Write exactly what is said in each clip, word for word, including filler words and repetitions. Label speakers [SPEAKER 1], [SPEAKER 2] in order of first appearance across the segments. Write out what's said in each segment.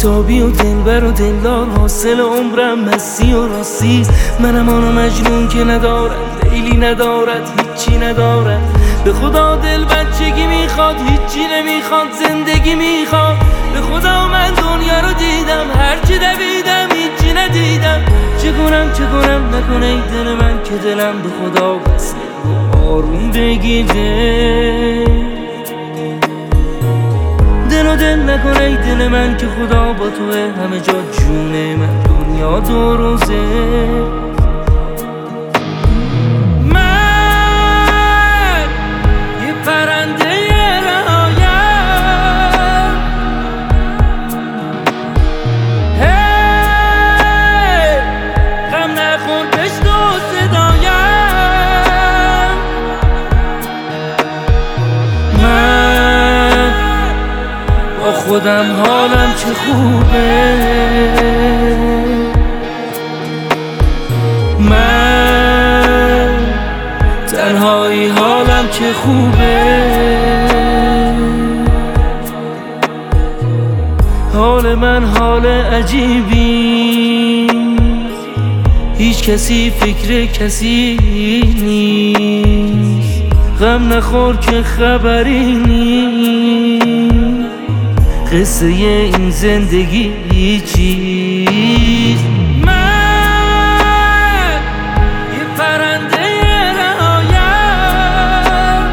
[SPEAKER 1] بیتابی و دلبر و دلدار، حاصل عمرم مستی و راستی. منم آنو مجنون که ندارد لیلی، ندارد هیچی ندارد. به خدا دل بچگی میخواد، هیچی نمیخواد، زندگی میخواد. به خدا من دنیا رو دیدم، هرچی دویدم هیچی ندیدم. چه کنم چه کنم نکنه ای دل من، که دلم به خدا بسه و آروم بگیده. دل و دل نکنه ای دل من، که خدا با توه همه جا جونه من، دنیا دو روزه. من یه پرنده رهایم، هی غم نخور بشنو صدایم. من با خودم حالم چه خوبه، من تنهایی حالم چه خوبه. حال من حال عجیبی، هیچ کسی فکر کسی نیست. غم نخور که خبری نیست، قصه این زندگی چیست. من یه پرنده رهایم،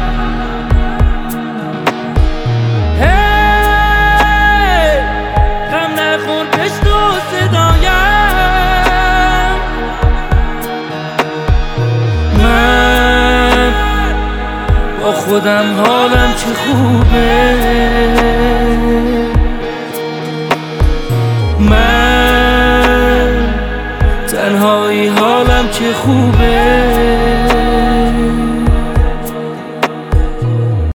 [SPEAKER 1] هی غم نخور بشنو صدایم. من با خودم حالم چه خوبه، من تنهایی حالم چه خوبه.